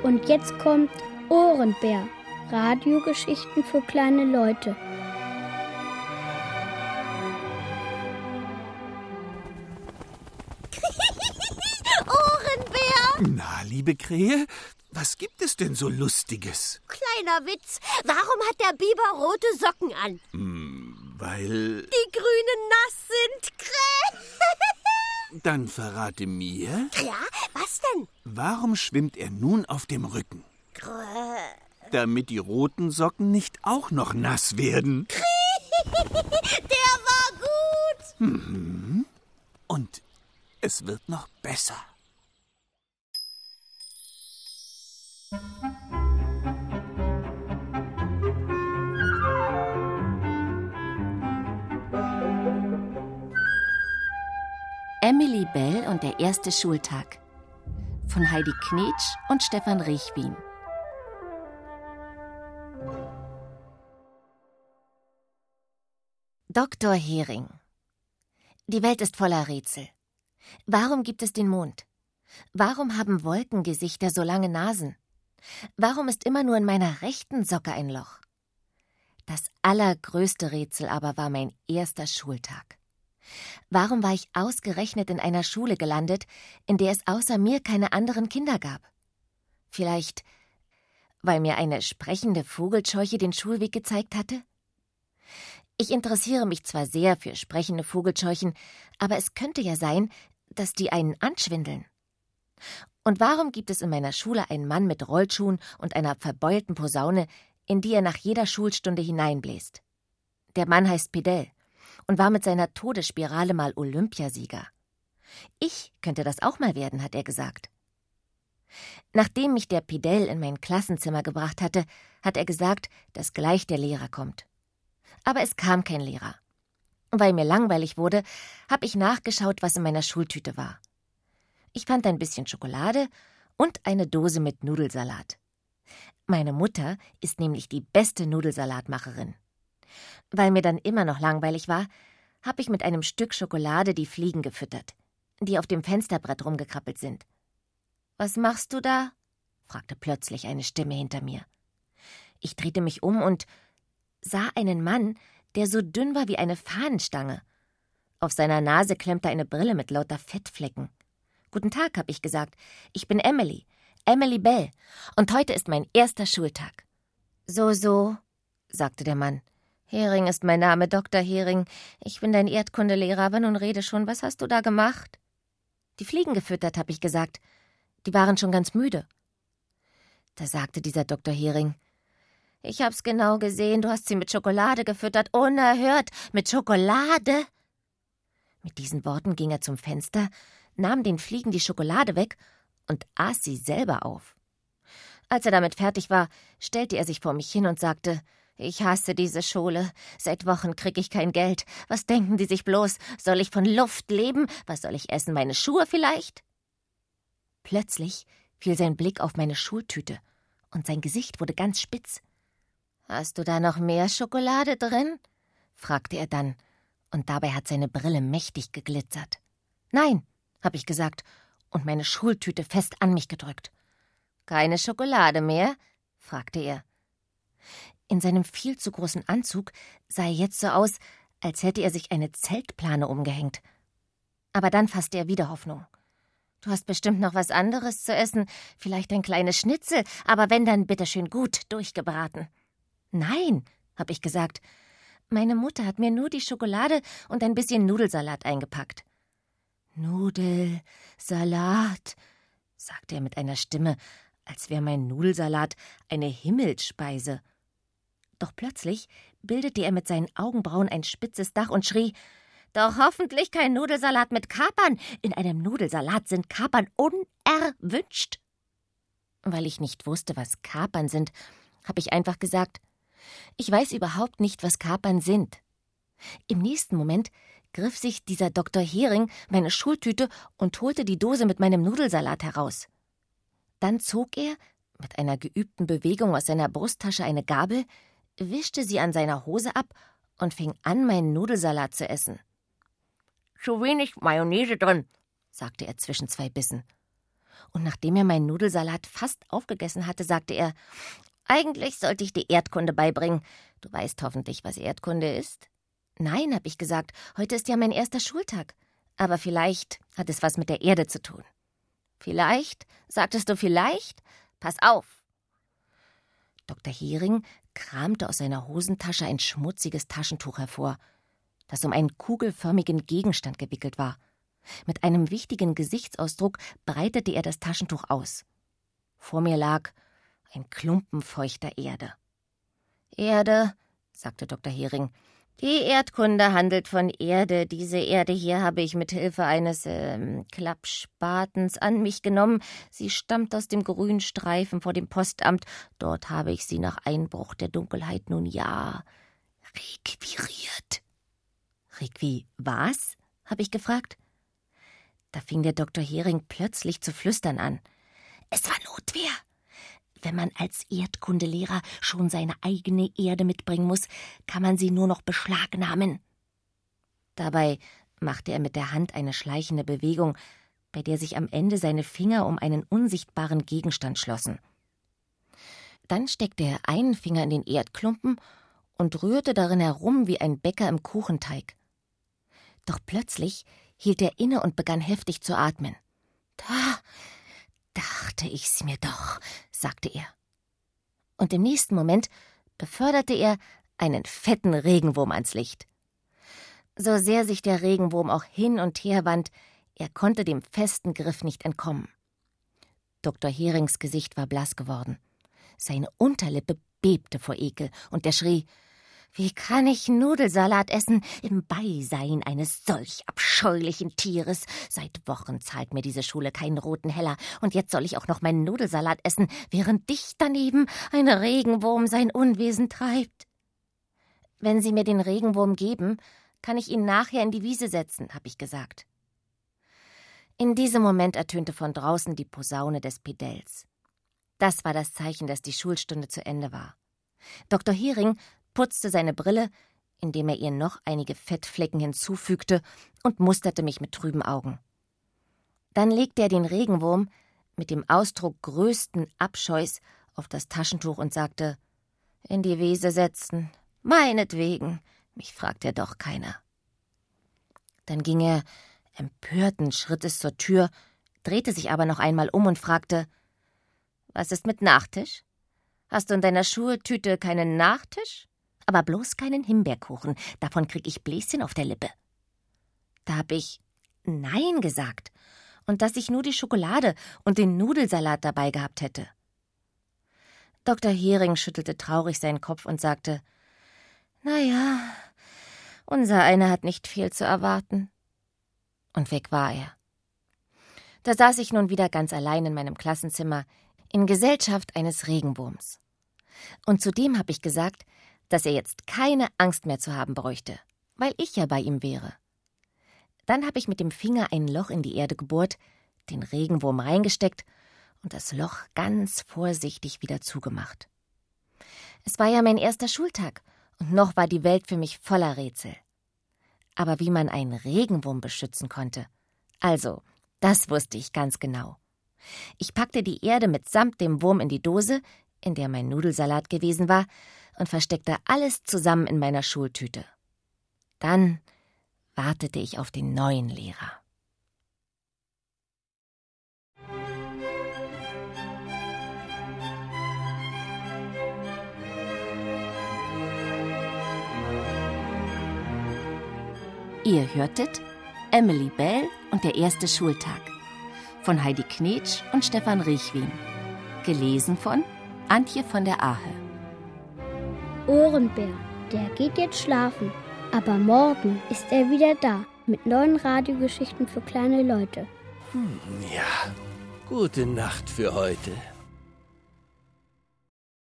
Und jetzt kommt Ohrenbär. Radiogeschichten für kleine Leute. Ohrenbär! Na, liebe Krähe, was gibt es denn so Lustiges? Kleiner Witz. Warum hat der Biber rote Socken an? Weil... Die Grünen nass sind. Krähe! Dann verrate mir... Ja, was denn? Warum schwimmt er nun auf dem Rücken? Krähe. Damit die roten Socken nicht auch noch nass werden. Der war gut. Und es wird noch besser. Emily Bell und der erste Schultag von Heidi Knetsch und Stefan Rechwin. Dr. Hering. Die Welt ist voller Rätsel. Warum gibt es den Mond? Warum haben Wolkengesichter so lange Nasen? Warum ist immer nur in meiner rechten Socke ein Loch? Das allergrößte Rätsel aber war mein erster Schultag. Warum war ich ausgerechnet in einer Schule gelandet, in der es außer mir keine anderen Kinder gab? Vielleicht, weil mir eine sprechende Vogelscheuche den Schulweg gezeigt hatte? Ich interessiere mich zwar sehr für sprechende Vogelscheuchen, aber es könnte ja sein, dass die einen anschwindeln. Und warum gibt es in meiner Schule einen Mann mit Rollschuhen und einer verbeulten Posaune, in die er nach jeder Schulstunde hineinbläst? Der Mann heißt Pedell und war mit seiner Todesspirale mal Olympiasieger. Ich könnte das auch mal werden, hat er gesagt. Nachdem mich der Pedell in mein Klassenzimmer gebracht hatte, hat er gesagt, dass gleich der Lehrer kommt. Aber es kam kein Lehrer. Weil mir langweilig wurde, habe ich nachgeschaut, was in meiner Schultüte war. Ich fand ein bisschen Schokolade und eine Dose mit Nudelsalat. Meine Mutter ist nämlich die beste Nudelsalatmacherin. Weil mir dann immer noch langweilig war, habe ich mit einem Stück Schokolade die Fliegen gefüttert, die auf dem Fensterbrett rumgekrabbelt sind. »Was machst du da?« fragte plötzlich eine Stimme hinter mir. Ich drehte mich um und sah einen Mann, der so dünn war wie eine Fahnenstange. Auf seiner Nase klemmte eine Brille mit lauter Fettflecken. »Guten Tag«, habe ich gesagt. »Ich bin Emily Bell, und heute ist mein erster Schultag.« »So«, sagte der Mann. »Hering ist mein Name, Dr. Hering. Ich bin dein Erdkundelehrer, aber nun rede schon. Was hast du da gemacht?« »Die Fliegen gefüttert«, habe ich gesagt. »Die waren schon ganz müde.« Da sagte dieser Dr. Hering: »Ich hab's genau gesehen, du hast sie mit Schokolade gefüttert. Unerhört, mit Schokolade!« Mit diesen Worten ging er zum Fenster, nahm den Fliegen die Schokolade weg und aß sie selber auf. Als er damit fertig war, stellte er sich vor mich hin und sagte: »Ich hasse diese Schule. Seit Wochen krieg ich kein Geld. Was denken die sich bloß? Soll ich von Luft leben? Was soll ich essen? Meine Schuhe vielleicht?« Plötzlich fiel sein Blick auf meine Schultüte und sein Gesicht wurde ganz spitz. »Hast du da noch mehr Schokolade drin?« fragte er dann, und dabei hat seine Brille mächtig geglitzert. »Nein«, habe ich gesagt und meine Schultüte fest an mich gedrückt. »Keine Schokolade mehr?« fragte er. In seinem viel zu großen Anzug sah er jetzt so aus, als hätte er sich eine Zeltplane umgehängt. Aber dann fasste er wieder Hoffnung. »Du hast bestimmt noch was anderes zu essen, vielleicht ein kleines Schnitzel, aber wenn, dann bitte schön gut durchgebraten.« »Nein«, habe ich gesagt. »Meine Mutter hat mir nur die Schokolade und ein bisschen Nudelsalat eingepackt.« »Nudelsalat«, sagte er mit einer Stimme, als wäre mein Nudelsalat eine Himmelsspeise. Doch plötzlich bildete er mit seinen Augenbrauen ein spitzes Dach und schrie: »Doch hoffentlich kein Nudelsalat mit Kapern. In einem Nudelsalat sind Kapern unerwünscht.« Weil ich nicht wusste, was Kapern sind, habe ich einfach gesagt: »Ich weiß überhaupt nicht, was Kapern sind.« Im nächsten Moment griff sich dieser Dr. Hering meine Schultüte und holte die Dose mit meinem Nudelsalat heraus. Dann zog er mit einer geübten Bewegung aus seiner Brusttasche eine Gabel, wischte sie an seiner Hose ab und fing an, meinen Nudelsalat zu essen. »Zu wenig Mayonnaise drin«, sagte er zwischen zwei Bissen. Und nachdem er meinen Nudelsalat fast aufgegessen hatte, sagte er: »Eigentlich sollte ich dir Erdkunde beibringen. Du weißt hoffentlich, was Erdkunde ist?« »Nein«, habe ich gesagt, »heute ist ja mein erster Schultag. Aber vielleicht hat es was mit der Erde zu tun.« »Vielleicht? Sagtest du vielleicht? Pass auf!« Dr. Hering kramte aus seiner Hosentasche ein schmutziges Taschentuch hervor, das um einen kugelförmigen Gegenstand gewickelt war. Mit einem wichtigen Gesichtsausdruck breitete er das Taschentuch aus. Vor mir lag ein Klumpen feuchter Erde. »Erde«, sagte Dr. Hering, »die Erdkunde handelt von Erde. Diese Erde hier habe ich mit Hilfe eines Klappspatens an mich genommen. Sie stammt aus dem grünen Streifen vor dem Postamt. Dort habe ich sie nach Einbruch der Dunkelheit nun ja requiriert.« Was?« habe ich gefragt. Da fing der Dr. Hering plötzlich zu flüstern an. »Es war Notwehr. Wenn man als Erdkundelehrer schon seine eigene Erde mitbringen muss, kann man sie nur noch beschlagnahmen.« Dabei machte er mit der Hand eine schleichende Bewegung, bei der sich am Ende seine Finger um einen unsichtbaren Gegenstand schlossen. Dann steckte er einen Finger in den Erdklumpen und rührte darin herum wie ein Bäcker im Kuchenteig. Doch plötzlich hielt er inne und begann heftig zu atmen. »Da dachte ich's mir doch«, sagte er. Und im nächsten Moment beförderte er einen fetten Regenwurm ans Licht. So sehr sich der Regenwurm auch hin und her wand, er konnte dem festen Griff nicht entkommen. Dr. Herings Gesicht war blass geworden. Seine Unterlippe bebte vor Ekel und er schrie: »Wie kann ich Nudelsalat essen im Beisein eines solch abscheulichen Tieres? Seit Wochen zahlt mir diese Schule keinen roten Heller, und jetzt soll ich auch noch meinen Nudelsalat essen, während dicht daneben ein Regenwurm sein Unwesen treibt.« »Wenn Sie mir den Regenwurm geben, kann ich ihn nachher in die Wiese setzen«, habe ich gesagt. In diesem Moment ertönte von draußen die Posaune des Pedells. Das war das Zeichen, dass die Schulstunde zu Ende war. Dr. Hering putzte seine Brille, indem er ihr noch einige Fettflecken hinzufügte, und musterte mich mit trüben Augen. Dann legte er den Regenwurm mit dem Ausdruck größten Abscheus auf das Taschentuch und sagte: »In die Wiese setzen, meinetwegen, mich fragt ja doch keiner.« Dann ging er empörten Schrittes zur Tür, drehte sich aber noch einmal um und fragte: »Was ist mit Nachtisch? Hast du in deiner Schultüte keinen Nachtisch? Aber bloß keinen Himbeerkuchen, davon krieg ich Bläschen auf der Lippe.« Da hab ich Nein gesagt und dass ich nur die Schokolade und den Nudelsalat dabei gehabt hätte. Dr. Hering schüttelte traurig seinen Kopf und sagte: »Na ja, unser einer hat nicht viel zu erwarten.« Und weg war er. Da saß ich nun wieder ganz allein in meinem Klassenzimmer, in Gesellschaft eines Regenwurms. Und zudem habe ich gesagt, dass er jetzt keine Angst mehr zu haben bräuchte, weil ich ja bei ihm wäre. Dann habe ich mit dem Finger ein Loch in die Erde gebohrt, den Regenwurm reingesteckt und das Loch ganz vorsichtig wieder zugemacht. Es war ja mein erster Schultag und noch war die Welt für mich voller Rätsel. Aber wie man einen Regenwurm beschützen konnte, also, das wusste ich ganz genau. Ich packte die Erde mitsamt dem Wurm in die Dose, in der mein Nudelsalat gewesen war, und versteckte alles zusammen in meiner Schultüte. Dann wartete ich auf den neuen Lehrer. Ihr hörtet Emily Bell und der erste Schultag von Heidi Knetsch und Stefan Riechwin. Gelesen von Antje von der Ahe. Ohrenbär, der geht jetzt schlafen, aber morgen ist er wieder da mit neuen Radiogeschichten für kleine Leute. Ja, gute Nacht für heute.